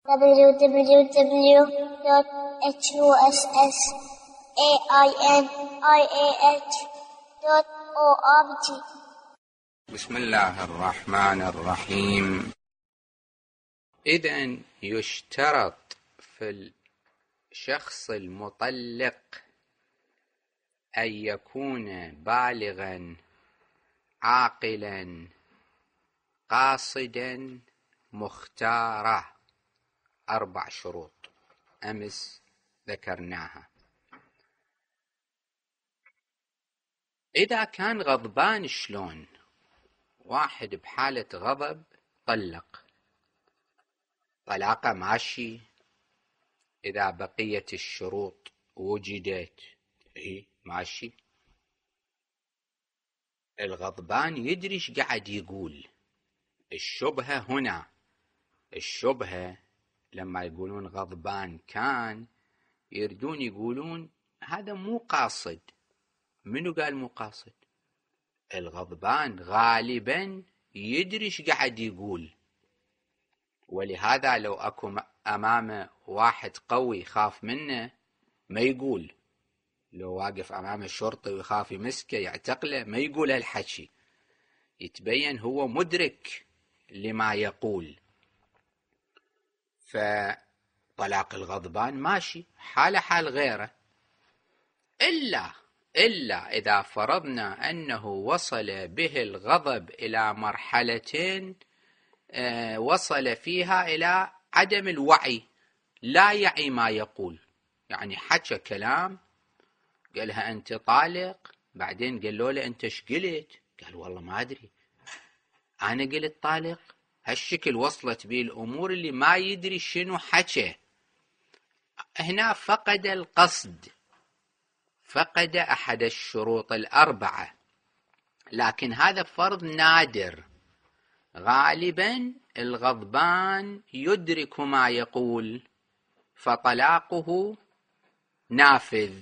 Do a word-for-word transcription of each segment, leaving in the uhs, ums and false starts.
w w w dot huss ainih dot org. بسم الله الرحمن الرحيم. إذن يشترط في الشخص المطلق أن يكون بالغا عاقلا قاصدا مختارا. أربع شروط أمس ذكرناها. إذا كان غضبان شلون؟ واحد بحالة غضب طلق، طلاقه ماشي إذا بقية الشروط وجدت، إيه ماشي. الغضبان يدري ايش قاعد يقول. الشبهة هنا، الشبهة لما يقولون غضبان كان يردون يقولون هذا مو قاصد. منو قال مو قاصد؟ الغضبان غالبا يدري ايش قاعد يقول، ولهذا لو اكو امامه واحد قوي يخاف منه ما يقول. لو واقف امام الشرطي ويخاف يمسكه يعتقله ما يقول هالحكي، يتبين هو مدرك لما يقول. فطلاق الغضبان ماشي حال حال غيره، إلا إلا إذا فرضنا أنه وصل به الغضب إلى مرحلة آه وصل فيها إلى عدم الوعي، لا يعي ما يقول. يعني حكى كلام قالها أنت طالق، بعدين قالوا له أنت ايش قلت؟ قال والله ما أدري أنا قلت طالق. هالشكل وصلت به الأمور اللي ما يدري شنو حكى. هنا فقد القصد، فقد أحد الشروط الأربعة، لكن هذا فرض نادر. غالبا الغضبان يدرك ما يقول فطلاقه نافذ.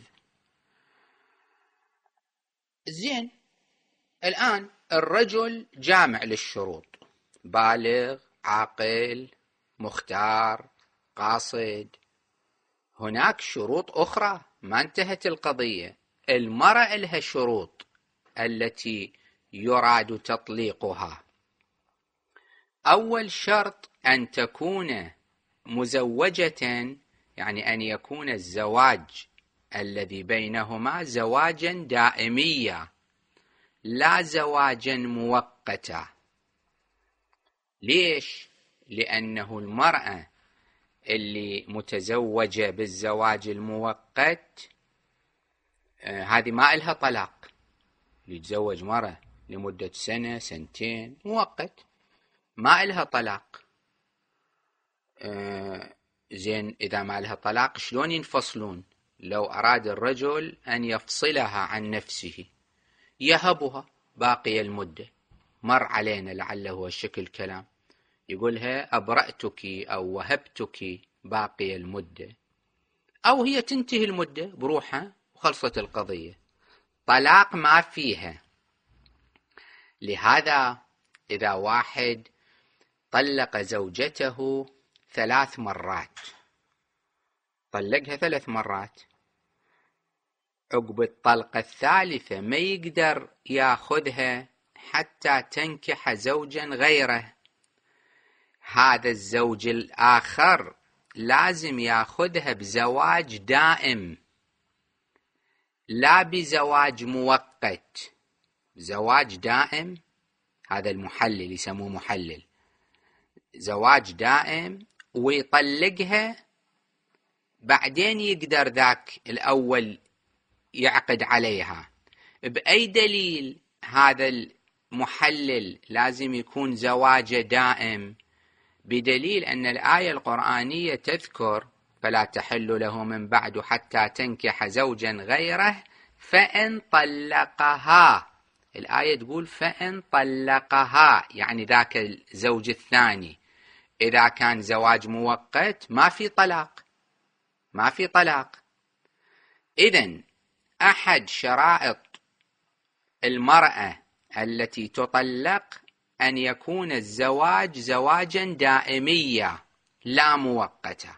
زين، الآن الرجل جامع للشروط، بالغ عاقل مختار قاصد. هناك شروط أخرى ما انتهت القضية. المرأة لها شروط التي يراد تطليقها. أول شرط أن تكون مزوجة، يعني أن يكون الزواج الذي بينهما زواجا دائميا لا زواجا مؤقتا. ليش؟ لأنه المرأة اللي متزوجة بالزواج المؤقت آه هذه ما إلها طلاق. اللي يتزوج مرة لمدة سنة سنتين مؤقت ما إلها طلاق. آه زين، إذا ما إلها طلاق شلون ينفصلون؟ لو أراد الرجل أن يفصلها عن نفسه يهبها باقي المدة. مر علينا لعله هو الشكل كلام، يقولها أبرأتك أو وهبتك باقي المدة، أو هي تنتهي المدة بروحها وخلصت القضية. طلاق ما فيها. لهذا إذا واحد طلق زوجته ثلاث مرات، طلقها ثلاث مرات، عقب الطلقة الثالثة ما يقدر ياخذها حتى تنكح زوجا غيره. هذا الزوج الآخر لازم ياخذها بزواج دائم لا بزواج مؤقت. زواج دائم، هذا المحلل يسموه محلل، زواج دائم، ويطلقها بعدين يقدر ذاك الأول يعقد عليها. بأي دليل هذا المحلل لازم يكون زواج دائم؟ بدليل أن الآية القرآنية تذكر فلا تحل له من بعد حتى تنكح زوجا غيره فإن طلقها. الآية تقول فإن طلقها، يعني ذاك الزوج الثاني. إذا كان زواج مؤقت ما في طلاق، ما في طلاق. إذن أحد شرائط المرأة التي تطلق أن يكون الزواج زواجا دائميا لا مؤقتة.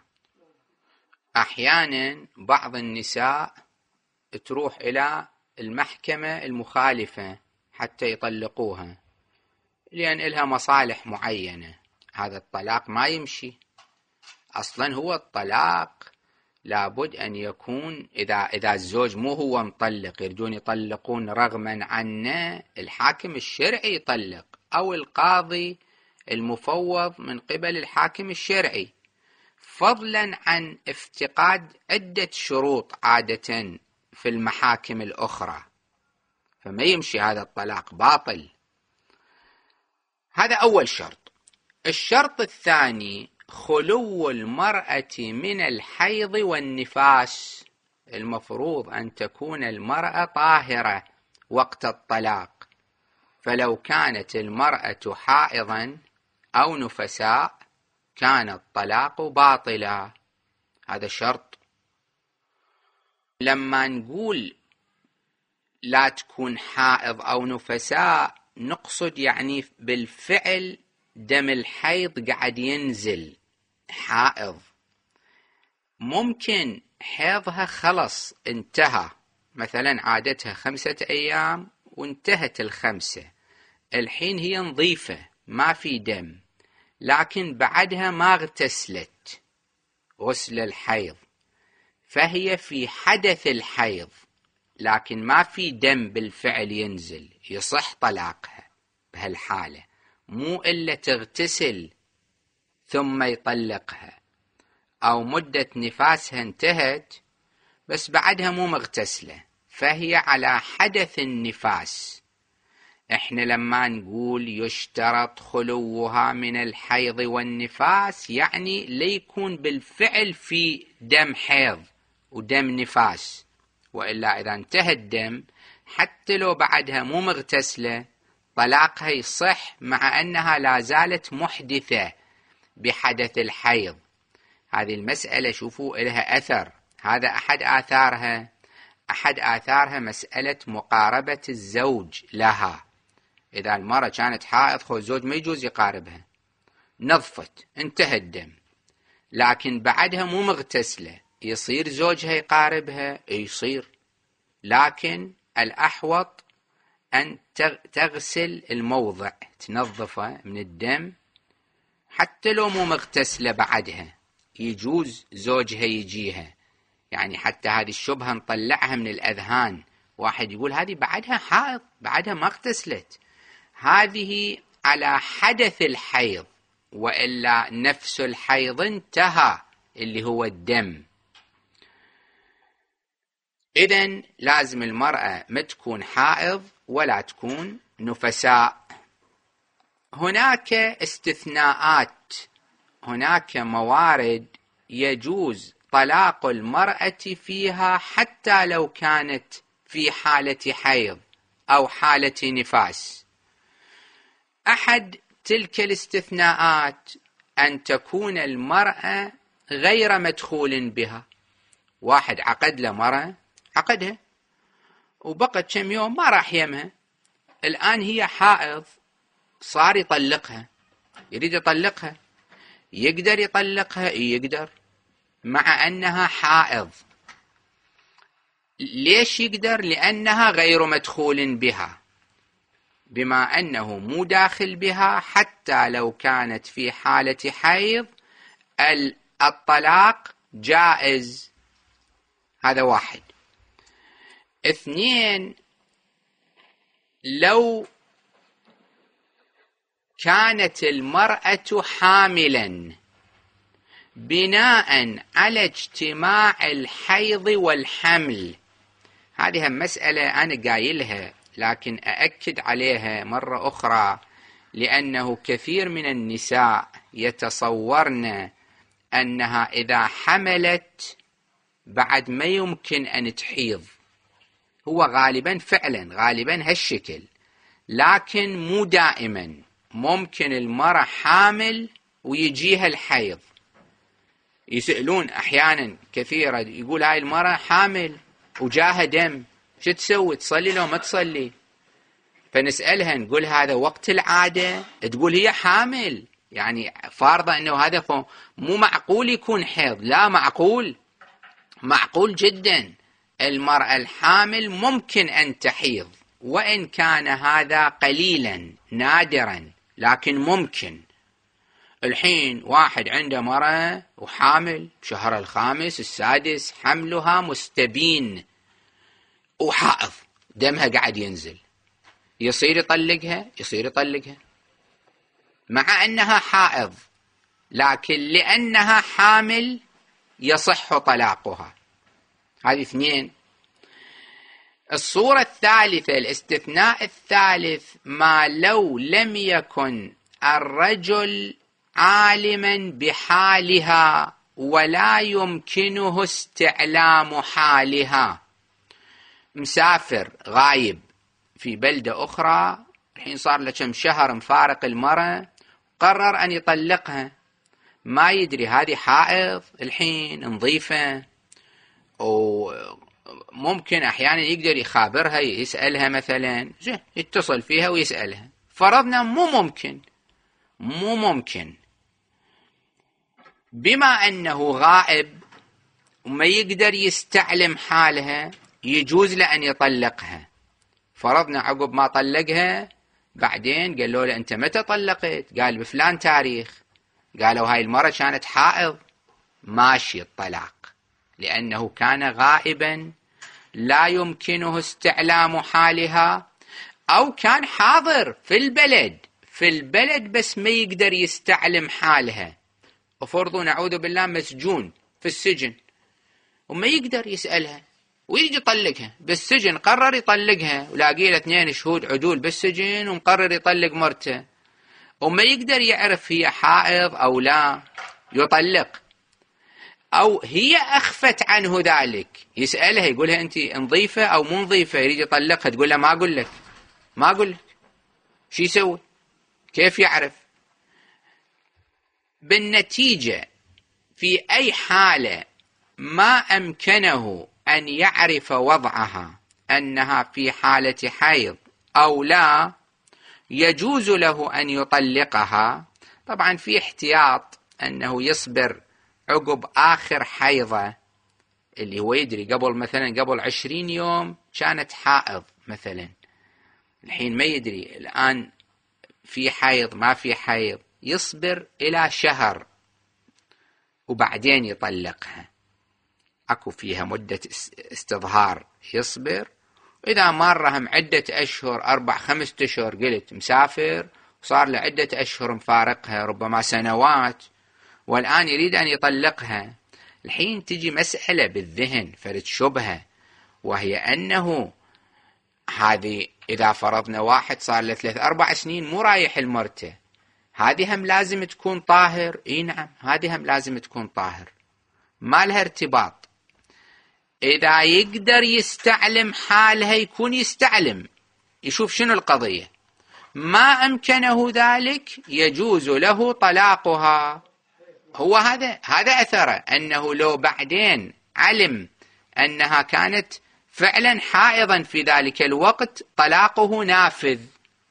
أحيانا بعض النساء تروح إلى المحكمة المخالفة حتى يطلقوها لأن إلها مصالح معينة. هذا الطلاق ما يمشي. أصلا هو الطلاق لابد أن يكون إذا إذا الزوج مو هو مطلق يريدون يطلقون رغما عنه، الحاكم الشرعي يطلق أو القاضي المفوض من قبل الحاكم الشرعي، فضلا عن افتقاد عدة شروط عادة في المحاكم الأخرى، فما يمشي هذا الطلاق باطل. هذا أول شرط. الشرط الثاني خلو المرأة من الحيض والنفاس. المفروض أن تكون المرأة طاهرة وقت الطلاق، فلو كانت المرأة حائضا أو نفساء كان الطلاق باطلا. هذا شرط. لما نقول لا تكون حائض أو نفساء نقصد يعني بالفعل دم الحيض قاعد ينزل. حائض ممكن حيضها خلص انتهى، مثلا عادتها خمسة أيام وانتهت الخمسة، الحين هي نظيفة ما في دم، لكن بعدها ما اغتسلت غسل الحيض، فهي في حدث الحيض لكن ما في دم بالفعل ينزل، يصح طلاقها بهالحالة، مو إلا تغتسل ثم يطلقها، أو مدة نفاسها انتهت بس بعدها مو مغتسلة فهي على حدث النفاس. احنا لما نقول يشترط خلوها من الحيض والنفاس يعني ليكون بالفعل في دم حيض ودم نفاس، وإلا إذا انتهى الدم حتى لو بعدها مو مغتسلة طلاقها يصح مع أنها لا زالت محدثة بحدث الحيض. هذه المسألة شوفوا لها أثر. هذا أحد آثارها. أحد آثارها مسألة مقاربة الزوج لها. إذا المرأة كانت حائض خو الزوج ما يجوز يقاربها، نظفت انتهى الدم لكن بعدها مو مغتسلة، يصير زوجها يقاربها؟ يصير، لكن الأحوط أن تغسل الموضع تنظفه من الدم حتى لو مو مغتسلة بعدها، يجوز زوجها يجيها. يعني حتى هذه الشبهة نطلعها من الأذهان. واحد يقول هذه بعدها حائض بعدها ما اغتسلت، هذه على حدث الحيض، وإلا نفس الحيض انتهى اللي هو الدم. إذن لازم المرأة ما تكون حائض ولا تكون نفساء. هناك استثناءات، هناك موارد يجوز طلاق المرأة فيها حتى لو كانت في حالة حيض أو حالة نفاس. أحد تلك الاستثناءات أن تكون المرأة غير مدخول بها. واحد عقد له مرأة، عقدها وبقت كم يوم ما راح يمها، الآن هي حائض، صار يطلقها، يريد يطلقها، يقدر يطلقها؟ يقدر مع أنها حائض. ليش يقدر؟ لأنها غير مدخول بها، بما أنه مو داخل بها حتى لو كانت في حالة حيض الطلاق جائز. هذا واحد. اثنين، لو كانت المرأة حاملا بناء على اجتماع الحيض والحمل، هذه مسألة أنا قايلها لكن أأكد عليها مرة أخرى، لأنه كثير من النساء يتصورن أنها إذا حملت بعد ما يمكن أن تحيض. هو غالبا فعلا غالبا هالشكل، لكن مو دائما. ممكن المرأة حامل ويجيها الحيض. يسألون أحيانا كثيرة، يقول هاي المرأة حامل وجاها دم، شو تسوي؟ تصلي لو ما تصلي؟ فنسألها نقول هذا وقت العادة؟ تقول هي حامل يعني فارضة أنه هذا مو معقول يكون حيض. لا، معقول، معقول جدا. المرأة الحامل ممكن أن تحيض، وإن كان هذا قليلا نادرا، لكن ممكن. الحين واحد عنده مرأة وحامل بشهر الخامس السادس، حملها مستبين وحائض، دمها قاعد ينزل، يصير يطلقها؟ يصير يطلقها مع أنها حائض، لكن لأنها حامل يصح طلاقها. هذه اثنين. الصورة الثالثة، الاستثناء الثالث، ما لو لم يكن الرجل عالما بحالها ولا يمكنه استعلام حالها. مسافر غايب في بلدة أخرى، الحين صار له كم شهر مفارق المرأة، قرر أن يطلقها، ما يدري هذه حائض الحين نظيفة، وممكن أحيانا يقدر يخابرها، يسألها مثلا، يتصل فيها ويسألها. فرضنا مو ممكن، مو ممكن، بما أنه غائب وما يقدر يستعلم حالها، يجوز له أن يطلقها. فرضنا عقب ما طلقها بعدين قال له أنت متى طلقت؟ قال بفلان تاريخ. قالوا هاي المرة كانت حائض، ماشي الطلاق، لأنه كان غائبا لا يمكنه استعلام حالها، أو كان حاضر في البلد في البلد بس ما يقدر يستعلم حالها. وفرضوا نعوذ بالله مسجون في السجن وما يقدر يسألها ويجي يطلقها بالسجن، قرر يطلقها ولاقي له اثنين شهود عدول بالسجن ومقرر يطلق مرته، وما يقدر يعرف هي حائض أو لا، يطلق. أو هي أخفت عنه ذلك، يسألها يقولها أنت نظيفة أو مو نظيفة، يريد يطلقها، تقول له ما أقول لك، ما أقول لك. شو يسوي؟ كيف يعرف؟ بالنتيجة في أي حالة ما أمكنه أن يعرف وضعها أنها في حالة حيض أو لا، يجوز له أن يطلقها. طبعا في احتياط أنه يصبر عقب آخر حيضة، اللي هو يدري قبل مثلا قبل عشرين يوم كانت حائض مثلا، الحين ما يدري الآن في حيض ما في حيض، يصبر إلى شهر وبعدين يطلقها. أكو فيها مدة استظهار، يصبر. إذا مرهم عدة أشهر، أربع خمسة أشهر، قلت مسافر وصار له عدة أشهر مفارقها، ربما سنوات، والآن يريد أن يطلقها، الحين تجي مسألة بالذهن، فرد شبهة، وهي أنه هذه إذا فرضنا واحد صار له ثلاث أربع سنين مو رايح المرته، هذه هم لازم تكون طاهر. إيه نعم، هذه هم لازم تكون طاهر، ما لها ارتباط. إذا يقدر يستعلم حالها يكون يستعلم، يشوف شنو القضية. ما أمكنه ذلك يجوز له طلاقها. هو هذا هذا أثره، أنه لو بعدين علم أنها كانت فعلا حائضا في ذلك الوقت، طلاقه نافذ،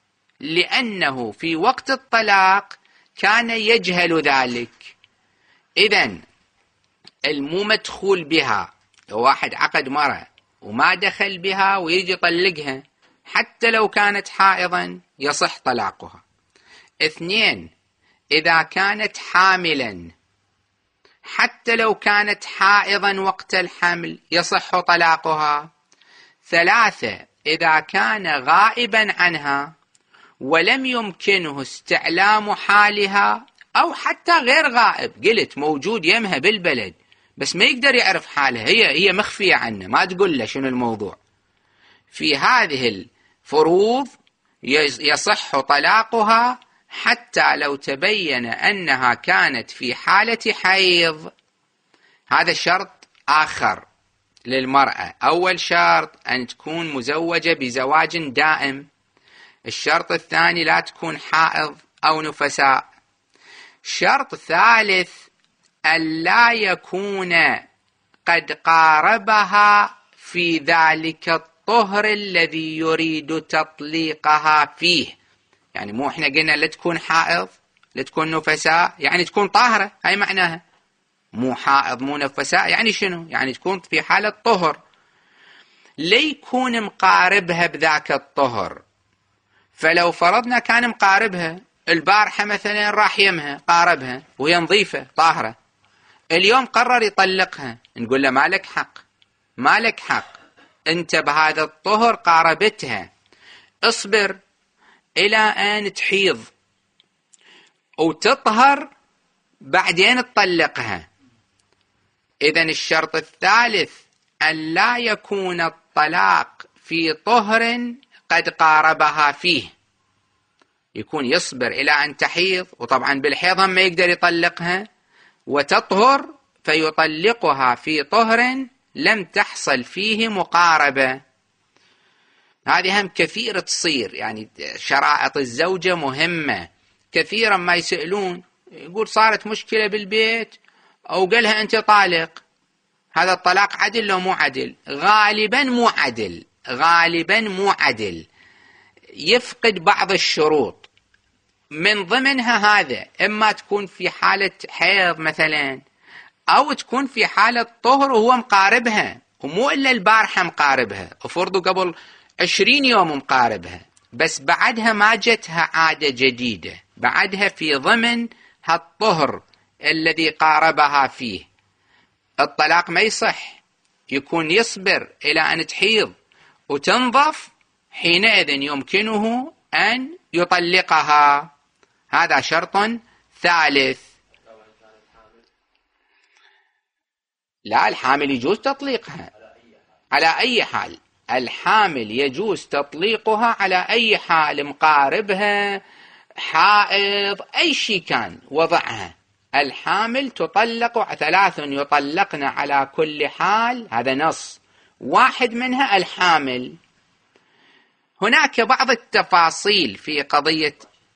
لأنه في وقت الطلاق كان يجهل ذلك. إذن المو مدخول بها، لو واحد عقد مرة وما دخل بها ويجي يطلقها حتى لو كانت حائضا يصح طلاقها. اثنين، إذا كانت حاملا حتى لو كانت حائضا وقت الحمل يصح طلاقها. ثلاثة، إذا كان غائبا عنها ولم يمكنه استعلام حالها، أو حتى غير غائب، قلت موجود يمها بالبلد بس ما يقدر يعرف حالها، هي هي مخفية عنه، ما تقول له شنو الموضوع. في هذه الفروض يصح طلاقها حتى لو تبين أنها كانت في حالة حيض. هذا شرط آخر للمرأة. أول شرط أن تكون مزوجة بزواج دائم. الشرط الثاني لا تكون حائض أو نفساء. شرط ثالث أن لا يكون قد قاربها في ذلك الطهر الذي يريد تطليقها فيه. يعني مو احنا قلنا لا تكون حائض، لتكون نفساء يعني تكون طاهرة، هاي معناها. مو حائض مو نفساء يعني شنو؟ يعني تكون في حالة طهر، ليكون مقاربها بذاك الطهر. فلو فرضنا كان مقاربها البارحة مثلا راح يمها قاربها وهي نظيفة طاهرة، اليوم قرر يطلقها، نقول له ما لك حق، ما لك حق، انت بهذا الطهر قاربتها، اصبر الى ان تحيض وتطهر بعدين تطلقها. اذن الشرط الثالث ان لا يكون الطلاق في طهر قد قاربها فيه، يكون يصبر الى ان تحيض، وطبعا بالحيض هم ما يقدر يطلقها، وتطهر فيطلقها في طهر لم تحصل فيه مقاربة. هذه هم كثير تصير، يعني شرائط الزوجة مهمة. كثيرا ما يسألون يقول صارت مشكلة بالبيت أو قالها أنت طالق، هذا الطلاق عدل لو مو عدل؟ غالبا مو عدل، غالبا مو عدل، يفقد بعض الشروط، من ضمنها هذا إما تكون في حالة حيض مثلا، أو تكون في حالة طهر وهو مقاربها، ومو إلا البارحة مقاربها، وفرضوا قبل عشرين يوم مقاربها، بس بعدها ما جتها عادة جديدة، بعدها في ضمن هالطهر الذي قاربها فيه، الطلاق ما يصح، يكون يصبر إلى أن تحيض وتنظف، حينئذ يمكنه أن يطلقها. هذا شرط ثالث. لا، الحامل يجوز تطليقها على أي حال، الحامل يجوز تطليقها على أي حال، مقاربها، حائض، أي شيء كان وضعها، الحامل تطلق، ثلاث يطلقن على كل حال، هذا نص، واحد منها الحامل. هناك بعض التفاصيل في قضية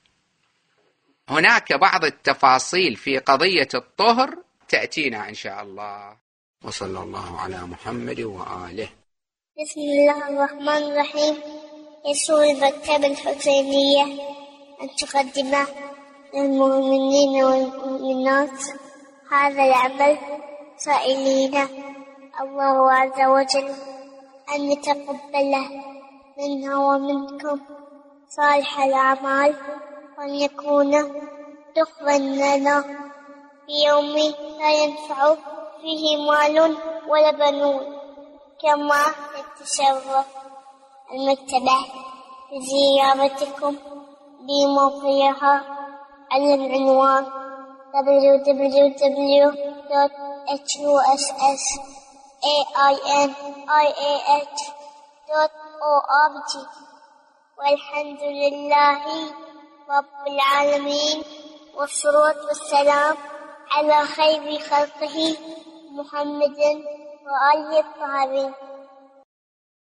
هناك بعض التفاصيل في قضية الطهر تأتينا إن شاء الله. وصلى الله على محمد وآله. بسم الله الرحمن الرحيم. يسر المكتبة الحسينية أن تقدم للمؤمنين والمؤمنات هذا العمل سائلين الله عز وجل أن يتقبله منا ومنكم صالح الأعمال، وأن يكون دخلا لنا في يوم لا ينفع فيه مال ولا بنون. كما يتشرف المكتبة بزيارتكم بموقعها على العنوان دبليو دبليو دبليو دوت إتش يو إس إس إيه آي إن آي إيه إتش دوت أو آر جي. والحمد لله رب العالمين، والصلاة والسلام على خير خلقه محمد وآله الطاهرين.